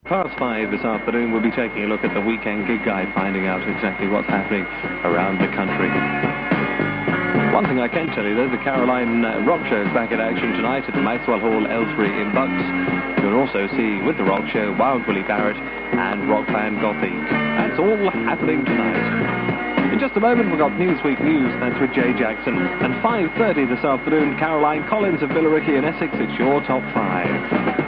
5 this afternoon, we'll be taking a look at the weekend gig guide, finding out exactly what's happening around the country. One thing I can tell you, though, the Caroline Rock Show is back in action tonight at the Maxwell Hall, Aylesbury in Bucks. You'll also see, with the Rock Show, Wild Willie Barrett and rock band Gothique. That's all happening tonight. In just a moment, we've got Newsweek News. That's with Jay Jackson. And 5:30 this afternoon, Caroline Collins of Billericay in Essex. It's your Top 5.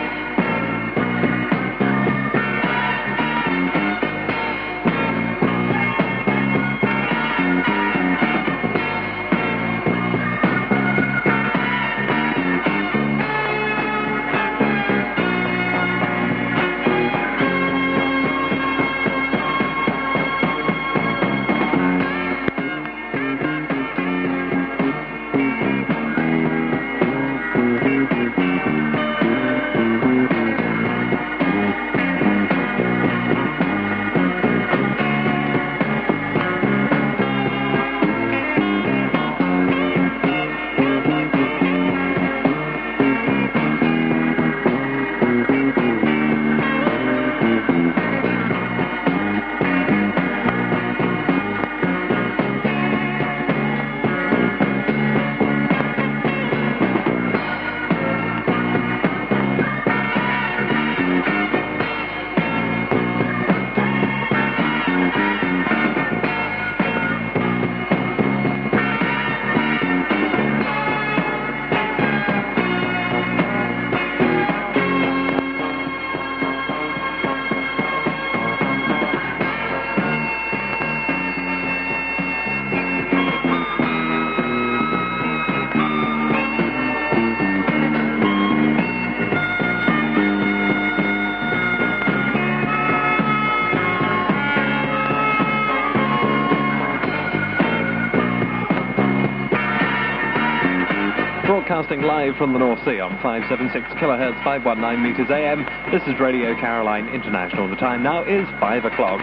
Broadcasting live from the North Sea on 576 kilohertz, 519 meters AM. This is Radio Caroline International. The time now is 5 o'clock.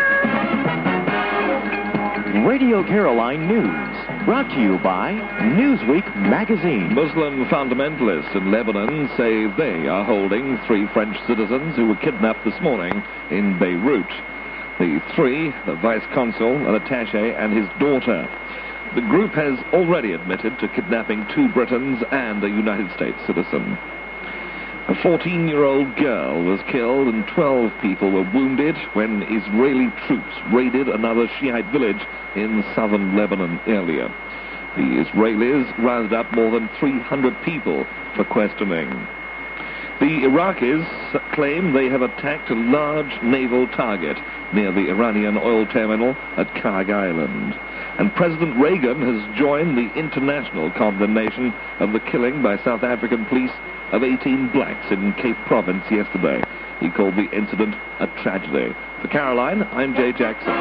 Radio Caroline News, brought to you by Newsweek magazine. Muslim fundamentalists in Lebanon say they are holding 3 French citizens who were kidnapped this morning in Beirut. The 3, the vice consul, an attaché, and his daughter. The group has already admitted to kidnapping 2 Britons and a United States citizen. A 14-year-old girl was killed and 12 people were wounded when Israeli troops raided another Shiite village in southern Lebanon earlier. The Israelis rounded up more than 300 people for questioning. The Iraqis claim they have attacked a large naval target near the Iranian oil terminal at Karg Island. And President Reagan has joined the international condemnation of the killing by South African police of 18 blacks in Cape Province yesterday. He called the incident a tragedy. For Caroline, I'm Jay Jackson.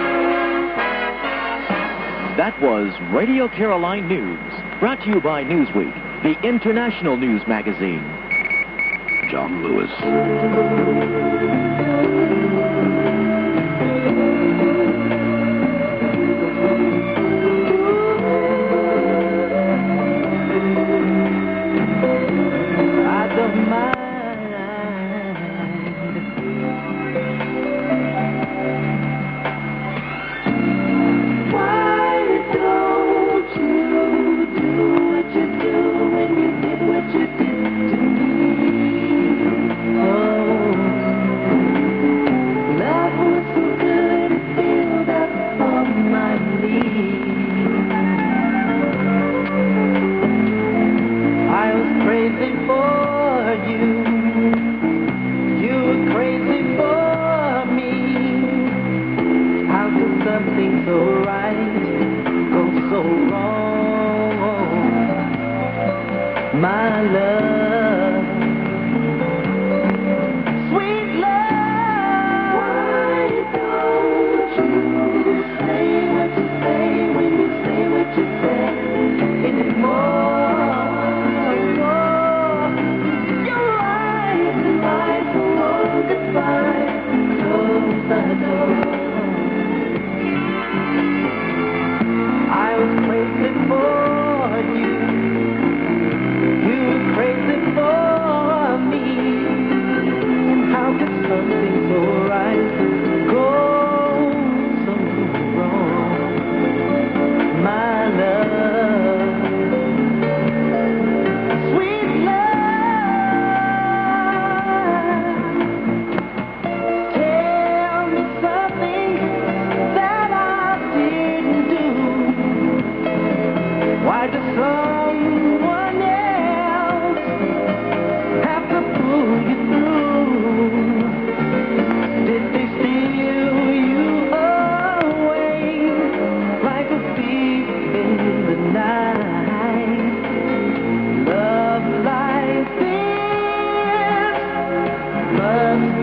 That was Radio Caroline News, brought to you by Newsweek, the international news magazine. John Lewis. Oh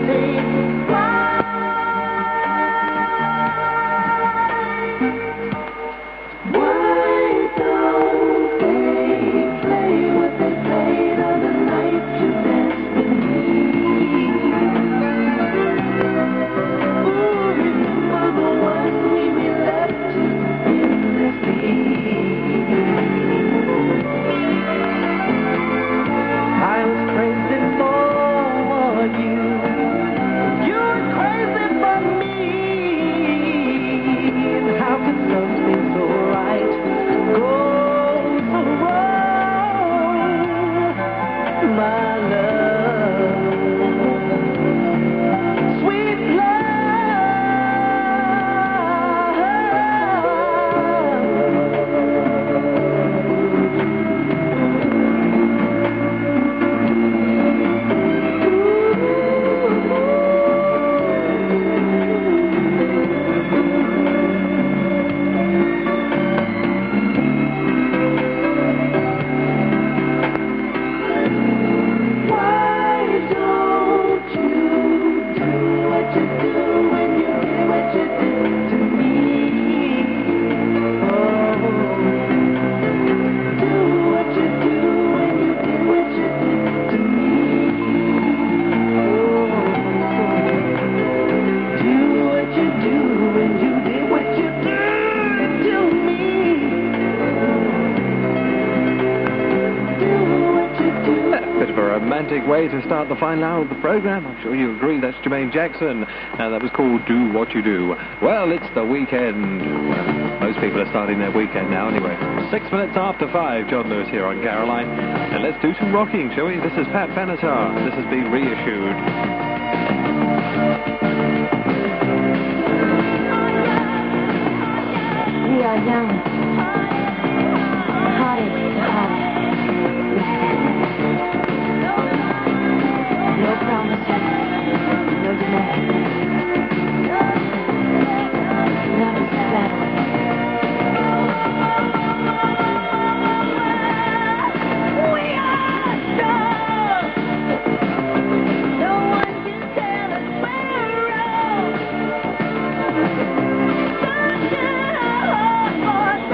Romantic way to start the final hour of the program. I'm sure you agree. That's Jermaine Jackson. That was called Do What You Do. Well, it's the weekend. Most people are starting their weekend now anyway. 6 minutes after 5, John Lewis here on Caroline. And let's do some rocking, shall we? This is Pat Benatar. This has been Reissued. We are young, heartache to heartache. No promises, no demands. Love is flattery. We are strong. No one can tell us we're wrong. Such a hard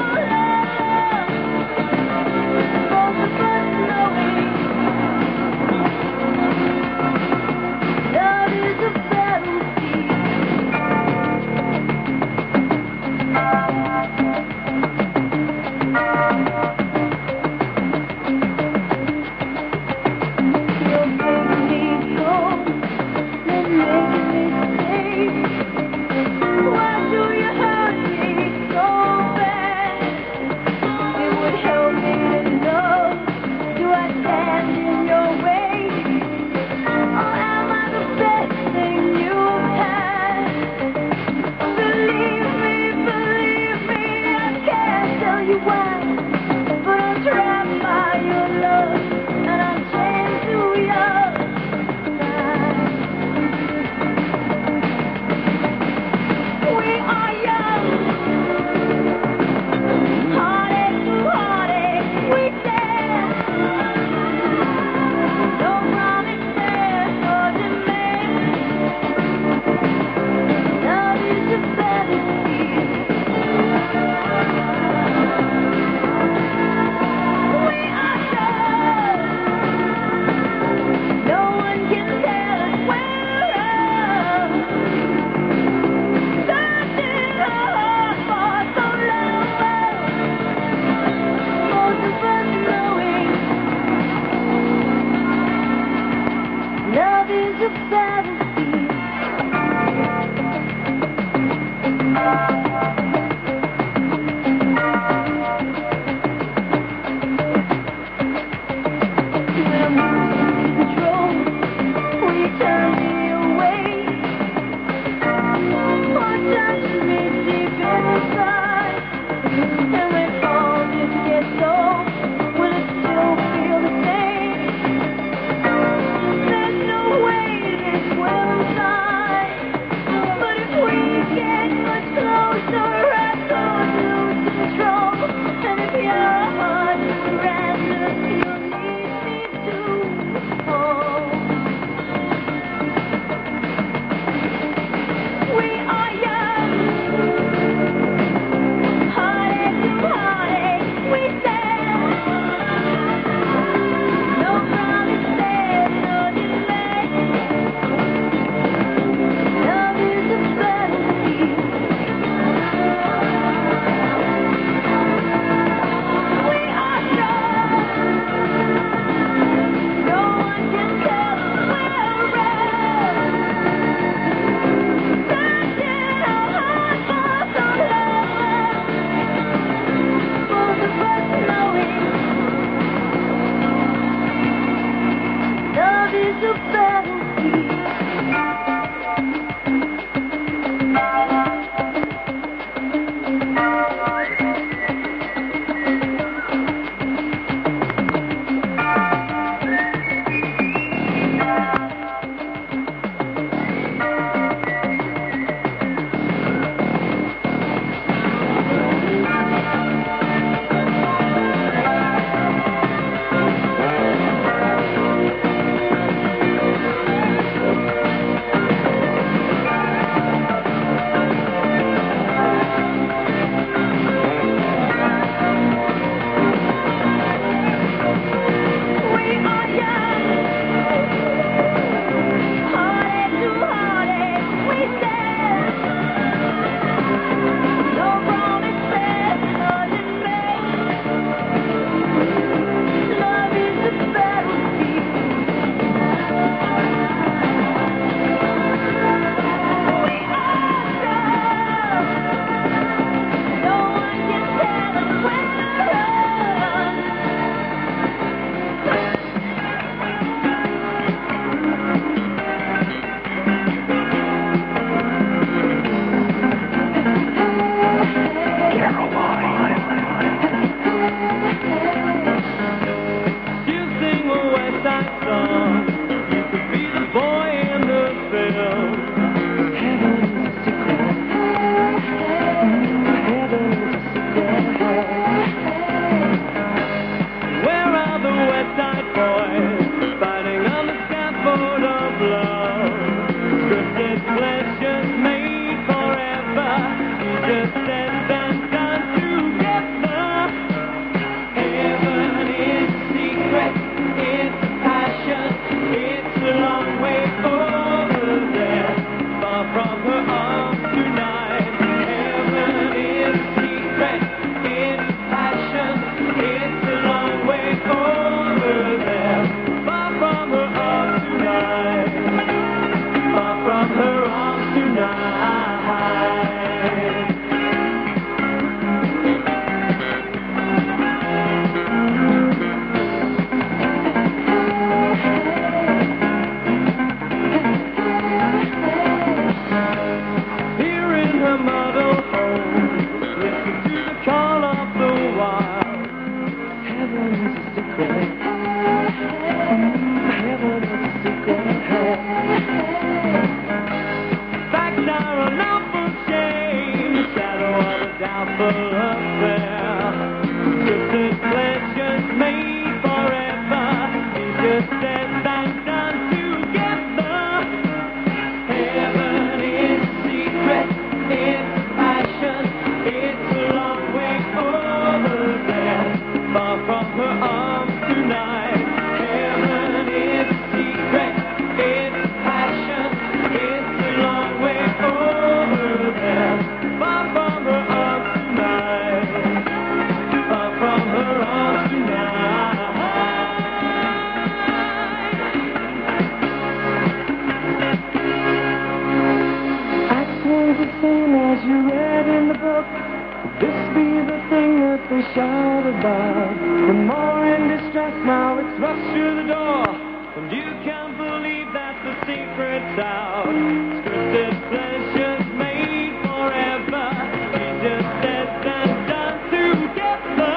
This be the thing that they shout about. The more in distress now, it's rushed through the door. And you can't believe that the secret's out. Scripted pleasures made forever. It just says and done together.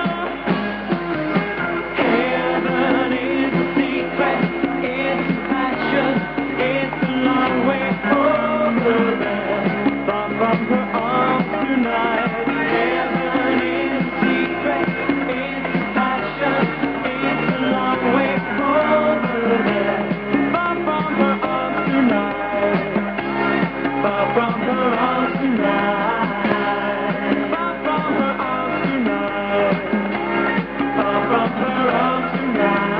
Heaven is a secret. It's passion. It's a long way over there. Far from her arms tonight. Heaven is a secret. It's passion. It's a long way over there. Far from her arms tonight. Far from her arms tonight. Far from her arms tonight. Far from her arms tonight.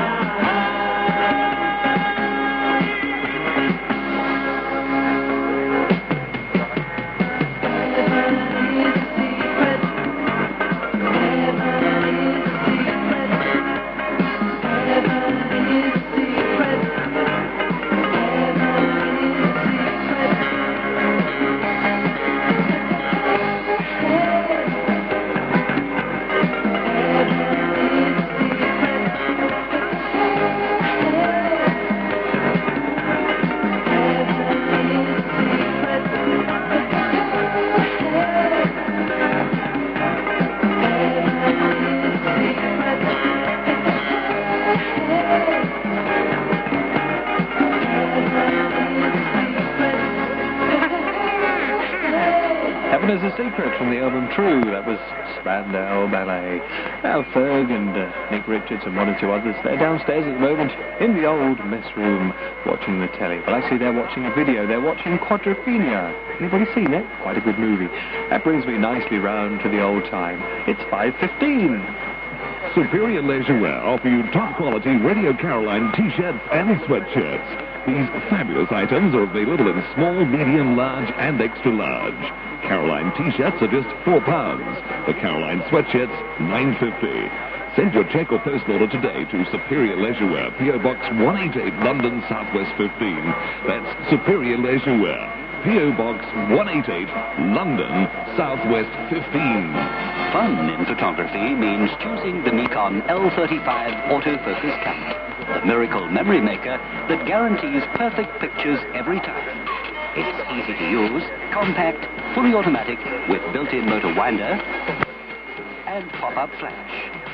Heaven is a Secret from the album True. That was Spandau Ballet. Al Ferg and Nick Richards and one or two others. They're downstairs at the moment in the old mess room watching the telly. Well, actually, they're watching a video. They're watching Quadrophenia. Anybody seen it? Quite a good movie. That brings me nicely round to the old time. It's 5:15. Superior Leisure Wear offer you top-quality Radio Caroline T-shirts and sweatshirts. These fabulous items are available in small, medium, large, and extra large. Caroline T-shirts are just £4. The Caroline sweatshirts, $9.50. Send your cheque or post order today to Superior Leisure Wear, P.O. Box 188, London, Southwest 15. That's Superior Leisure Wear, P.O. Box 188, London, Southwest 15. Fun in photography means choosing the Nikon L35 autofocus camera, the miracle memory maker that guarantees perfect pictures every time. It's easy to use, compact, fully automatic, with built-in motor winder and pop-up flash.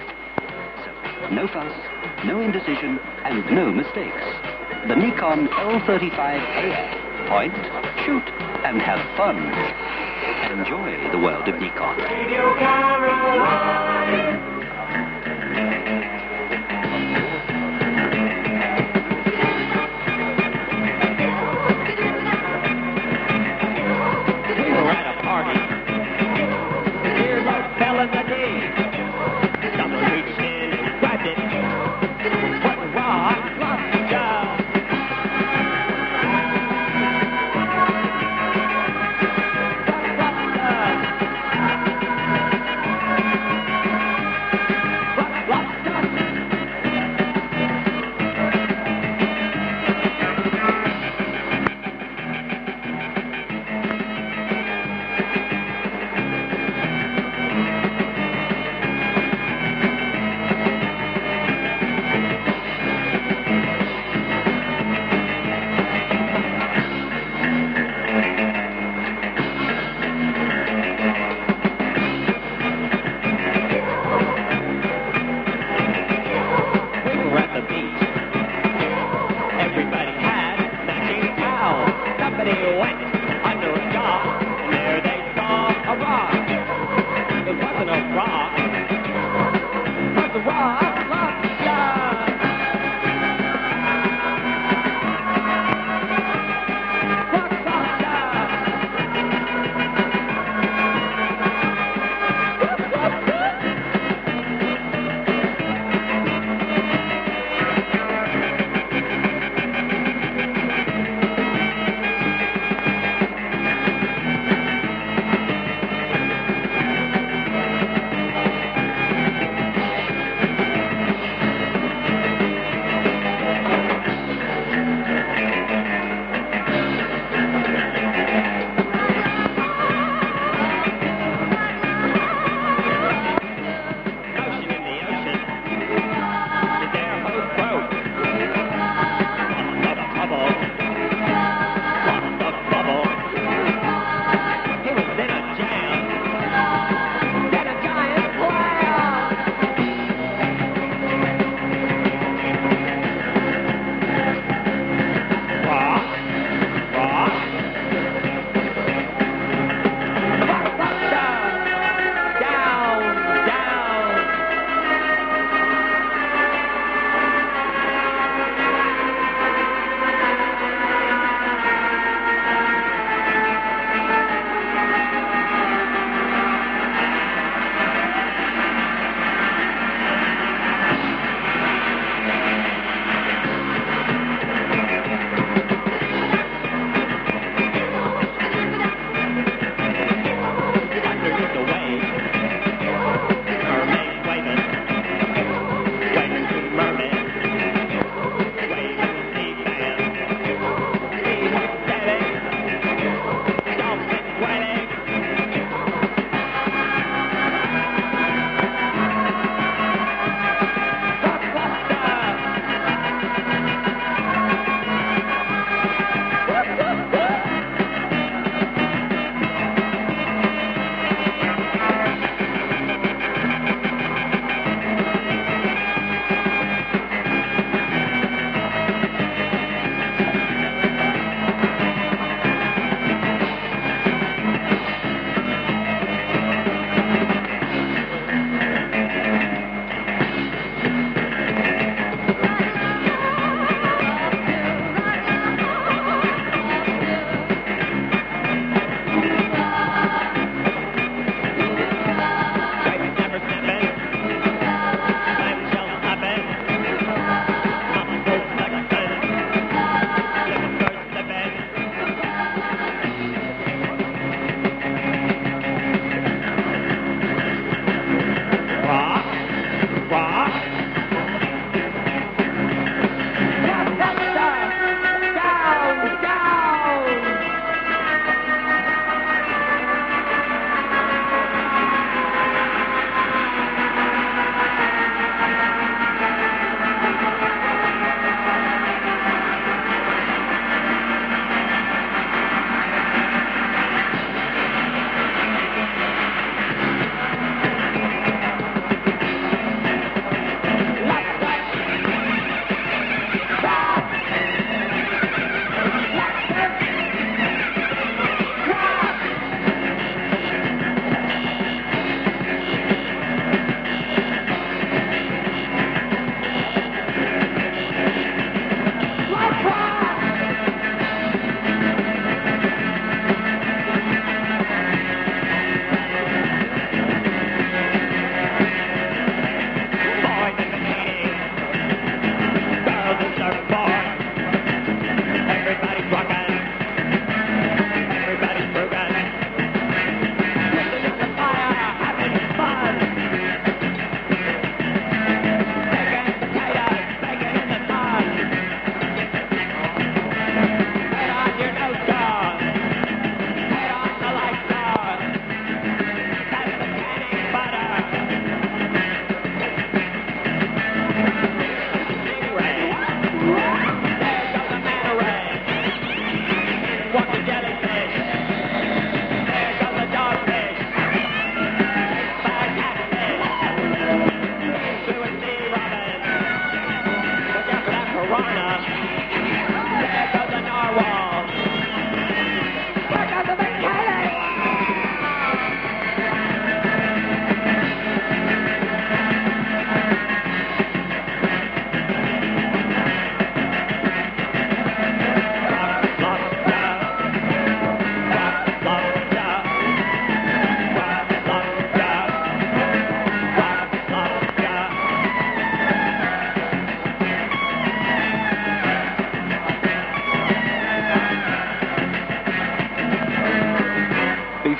So, no fuss, no indecision, and no mistakes. The Nikon L35AF. Point, shoot, and have fun. Enjoy the world of Nikon. Radio Caroline. We were at a party. Here's our fella today. Someone reached in and grabbed it. What a rock job.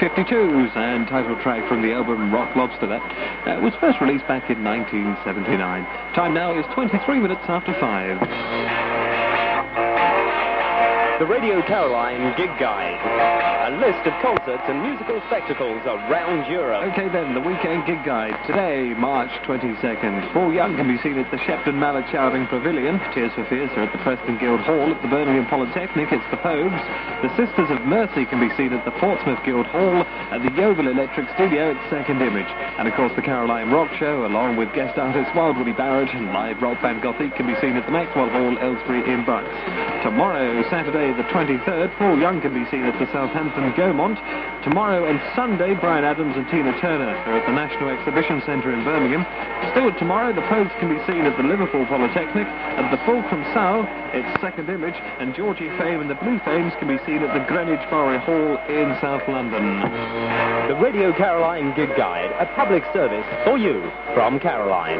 B-52s, and title track from the album Rock Lobster. That was first released back in 1979. Time now is 23 minutes after 5. The Radio Caroline Gig Guide. A list of concerts and musical spectacles around Europe. Okay then, the weekend gig guide. Today, March 22nd. Paul Young can be seen at the Shepton Mallet Shouting Pavilion. Tears for Fears are at the Preston Guild Hall. At the Birmingham Polytechnic, it's the Pogues. The Sisters of Mercy can be seen at the Portsmouth Guild Hall. At the Yeovil Electric Studio, it's Second Image. And of course, the Caroline Rock Show, along with guest artist Wild Willie Barrett and live rock band Gothic, can be seen at the Maxwell Hall, Aylesbury in Bucks. Tomorrow, Saturday the 23rd, Paul Young can be seen at the Southampton Gaumont. Tomorrow and Sunday, Bryan Adams and Tina Turner are at the National Exhibition Centre in Birmingham. Still tomorrow, the Pogues can be seen at the Liverpool Polytechnic. At the Fulcrum Sow, it's Second Image, and Georgie Fame and the Blue Fames can be seen at the Greenwich Bowery Hall in South London. The Radio Caroline Gig Guide, a public service for you from Caroline.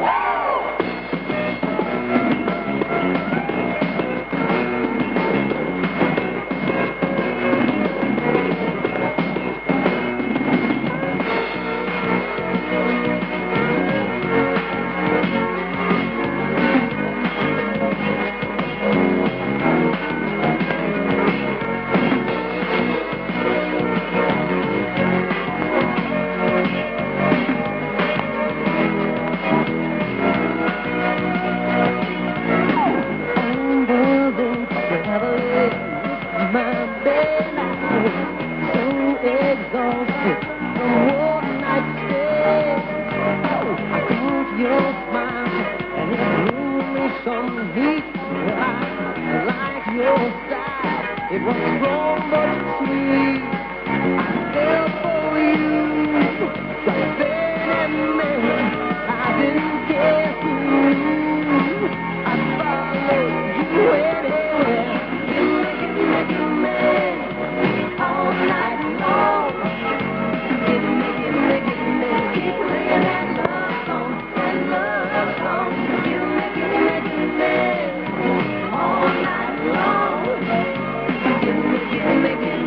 It was wrong but sweet. I fell for you. Right then and there, I didn't care who. I followed you anywhere. Give me all night long. Give me, keep playing that love song, Give me all night long. Give me,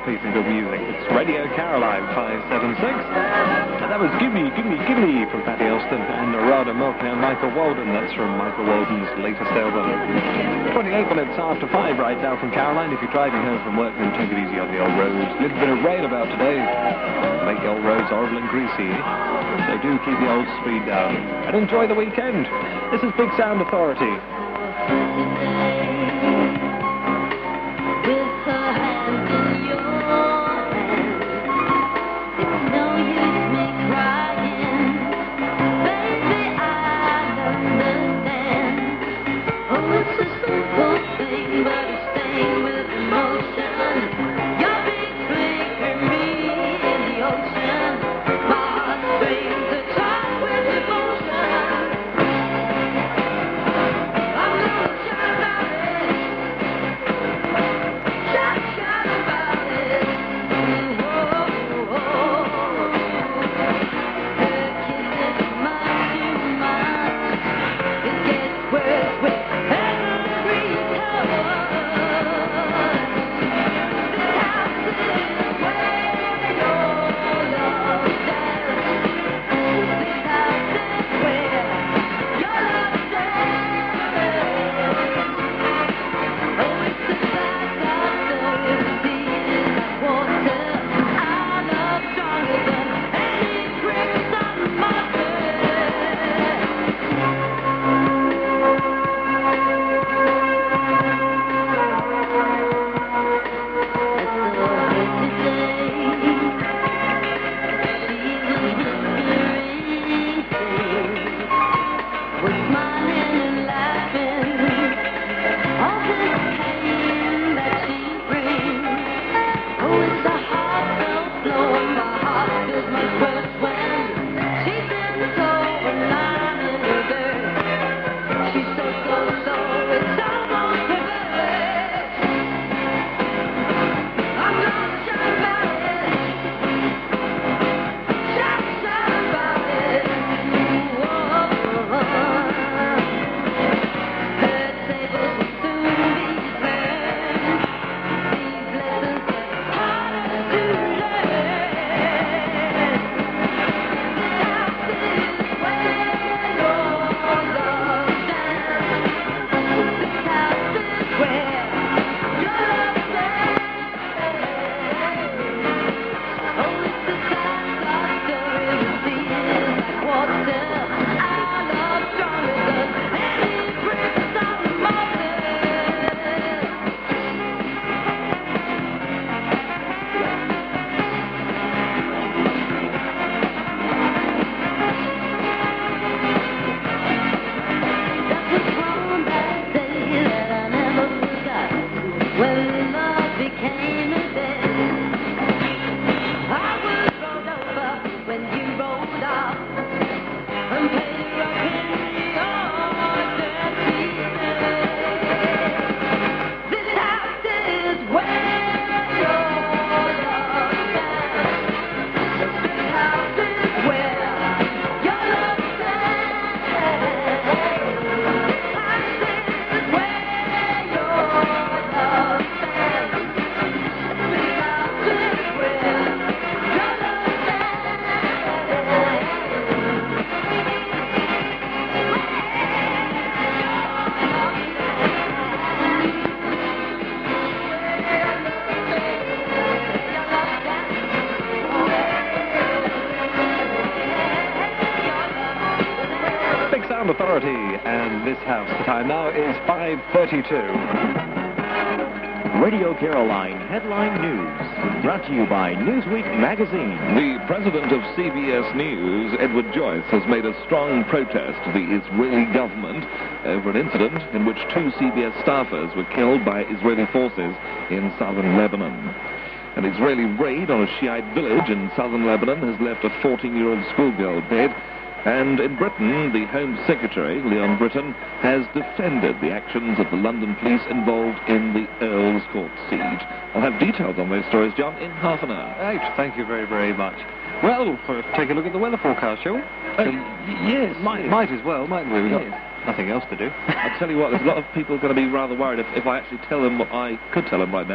piece of good music. It's Radio Caroline 576. And that was Gimme, Gimme, Gimme from Patty Austin and Narada Milk and Michael Walden. That's from Michael Walden's latest album. 28 minutes after 5 right now from Caroline. If you're driving home from work, then take it easy on the old roads. A little bit of rain about today. Make the old roads horrible and greasy. So do keep the old speed down. And enjoy the weekend. This is Big Sound Authority. With her hand in your hand, it's no use me crying. Baby, I understand. Oh, it's a simple thing, but it's stained with emotion. Your big flicker me in the ocean. My heart strings are tied with devotion. I'm gonna shout about it. Shout about it. Her kiss is much too much. It gets worse with every touch. This house is where your love stands. This house is where your love stands. Oh, it's the fact of the sea is water. I love stronger than any crimson mother. Was smiling and laughing, all this pain that she brings. Oh, it's a heart so slow, my heart feels much worse when she's been so alive in her dirt. She's so, it's almost perverse. I'm gonna shout about it. Shout about it. Her tables will soon be turned. These lessons get harder to learn. This house is where your love stands. This house is where your love stands. Oh, it's the sad love story with tears like water. I love stronger than any crimson mother. That was from that day that I never forgot, when love became a debt. I was rolled over when you rolled off and paid her up in your dirty bed. This house is where your love stands. This house is where your love stands. This house is where your love stands. This house is where your love Big Sound Authority and this house. The time now is 5:32. Radio Caroline Headline News, brought to you by Newsweek magazine. The president of CBS News, Edward Joyce, has made a strong protest to the Israeli government over an incident in which 2 CBS staffers were killed by Israeli forces in southern Lebanon. An Israeli raid on a Shiite village in southern Lebanon has left a 14-year-old schoolgirl dead. And in Britain, the Home Secretary, Leon Britton, has defended the actions of the London police involved in the Earl's Court siege. I'll have details on those stories, John, in half an hour. Right, thank you very, very much. Well, take a look at the weather forecast, shall we? Yes. Might as well, mightn't we? We've got nothing else to do. I'll tell you what, there's a lot of people going to be rather worried if I actually tell them what I could tell them right now.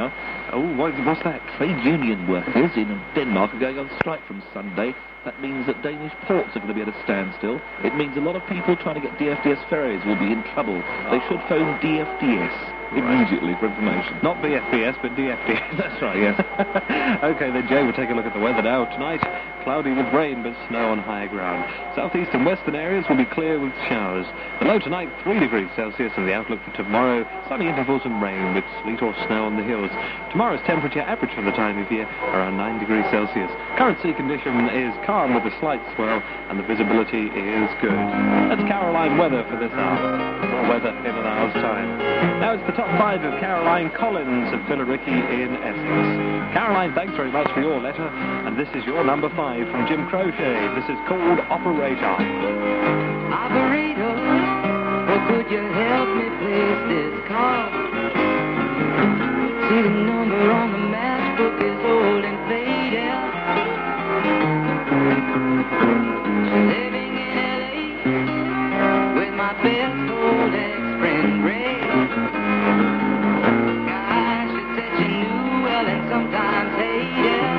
Oh, what's that? Trade union workers in Denmark are going on strike from Sunday. That means that Danish ports are going to be at a standstill. It means a lot of people trying to get DFDS ferries will be in trouble. They should phone DFDS immediately for information. Not BFBS, but DFDS. That's right, yes. Okay, then, Jay, we'll take a look at the weather now. Tonight, cloudy with rain, but snow on higher ground. Southeast and western areas will be clear with showers. The low tonight, 3 degrees Celsius, and the outlook for tomorrow, sunny intervals and rain with sleet or snow on the hills. Tomorrow's temperature average for the time of year, around 9 degrees Celsius. Current sea condition is calm with a slight swell, and the visibility is good. That's Caroline weather for this hour. More weather in an hour's time. Now it's the top 5 of Caroline Collins of Billericay in Essex. Caroline, thanks very much for your letter, and this is your number 5 from Jim Crochet. This is called Operator. Operator, or could you help me place this call? See, the number on the matchbook is old and faded. Living in LA with my best old ex-friend Ray. Gosh, she said she knew well and sometimes hated.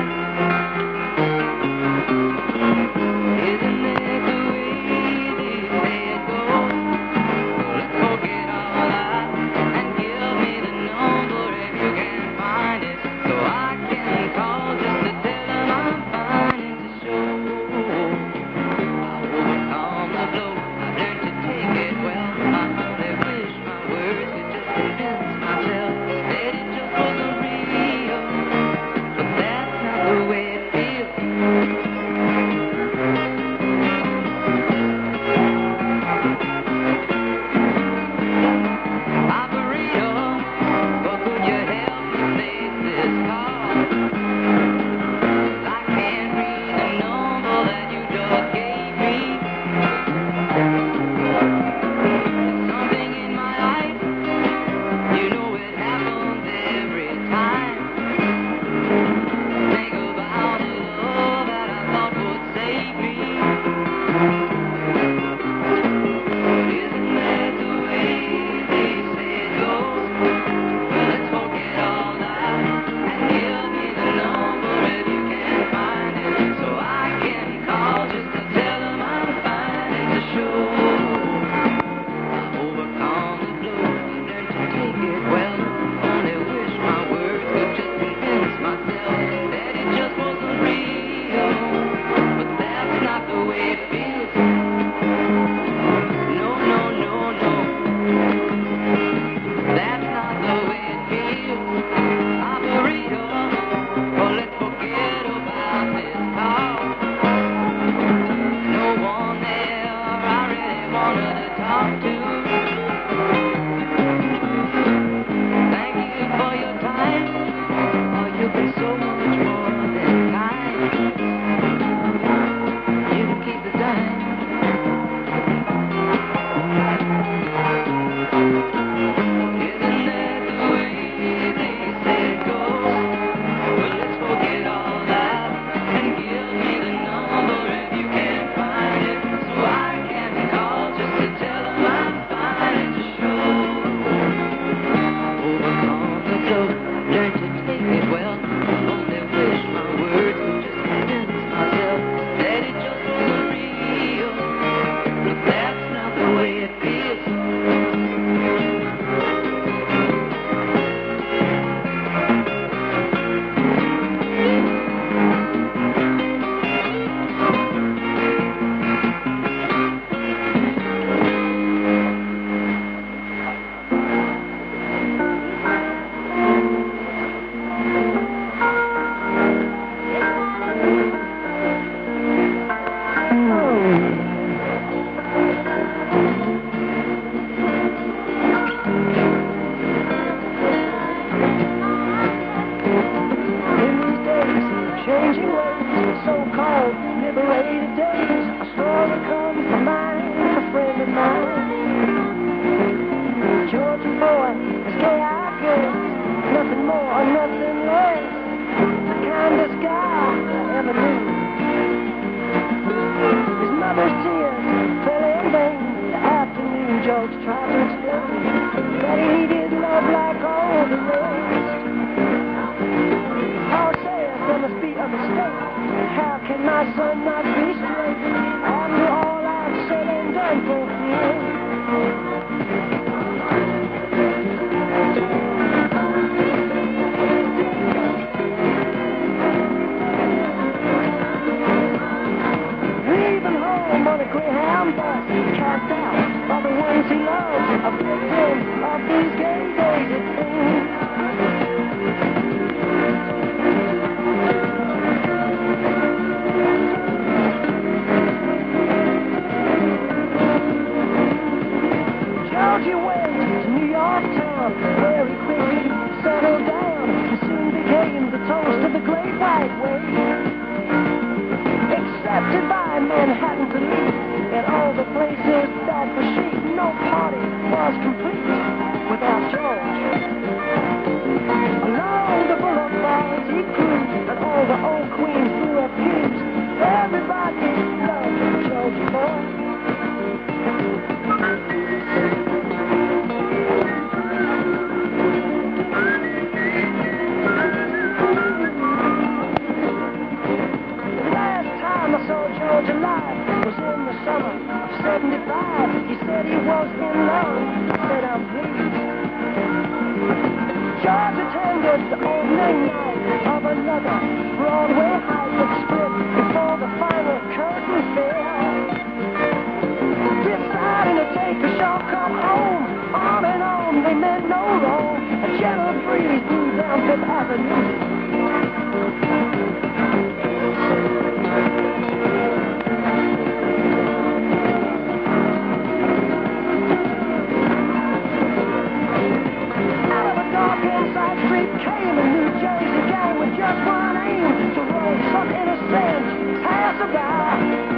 Isn't that the way they say it goes? Let's forget all that and give me the number if you can find it, so I can call just to tell them I'm fine and to show I overcome the blow. I've learned to take it well. I only wish my words could just convince myself that it just wasn't real, but that's not the way it feels. Operator, or could you help me place this call? 'Cause I can't read the number that you just gave me. There's something in my eyes, you know it happens every time. Think about the love that I thought would save me. Isn't that the way they say it goes? Well, let's forget all that and give me the number if you can find it, so I can call just to tell them I'm fine and to show I've overcome the blow. I've learned to take it well. Only wish my words could just convince myself that it just wasn't real, but that's not the way it feels. No, no, no, no. That's not the way it feels. Operator, well, let's forget about this call. No one there I really wanted to talk to. Thank you for your time. Oh, you've been so much more than kind. You can keep the dime. Isn't that the way they say it goes? Well, let's forget all that and give me the number if you can find it, so I can call just to tell them I'm fine and to show overcome the blow. Learn to take it well. Only wish my words could just convince myself that it just wasn't real, but that's not the way it feels. In these days, changing ways, so-called liberated days, a story comes to mind, a friend of mine. Georgia boy, as gay I guess, nothing more, nothing less, the kindest guy I ever knew. His mother's tears fell in vain the afternoon. George tried to explain that he didn't love like all the rest. of a state. How can my son not be straight after all I've said and done for him? Leaving home on a Greyhound bus, cast out by the ones he loves, a victim of these gay days it seems. Georgie went to New York town, where he quickly settled down and soon became the toast of the Great White Way. Accepted by Manhattan police in all the places that were chic, no party was complete without George. Along the boulevards he cruised, and all the old queens who abused. Everybody loved Georgie boy. George alive was in the summer of 75. He said he was in love. I said I'm pleased. George attended the opening night of another Broadway hype that split before the final curtain fell. Deciding to take a shortcut home, on and on they meant no wrong. A gentle breeze blew down Fifth Avenue. Came a New Jersey gang with just one aim to roll some innocent passerby.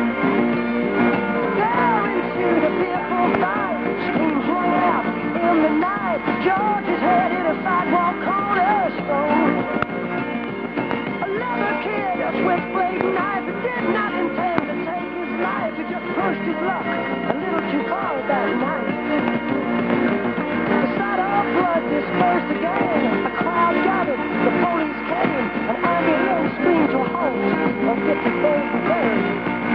There ensued a fearful fight. Screams rang out in the night. George's head hit a sidewalk cornerstone. A leather kid, a switchblade knife, did not intend to take his life. He just pushed his luck a little too far that night. The sight of blood dispersed again. A crowd gathered, the police came, an ambulance screamed to a halt on 53rd Road.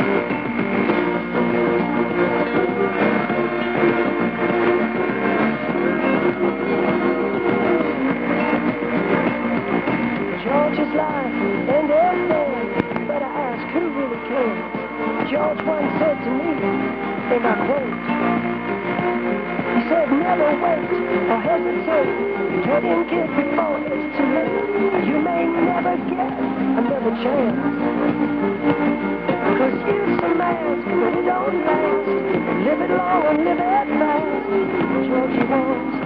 George's life ended there, but I ask who really cares. George once said to me, and I quote, he said, never wait or hesitate. Get in, kid, before it's too late. You may never get another chance. Cause youth's a mask, but it don't last. Live it long and live it fast. Georgie wants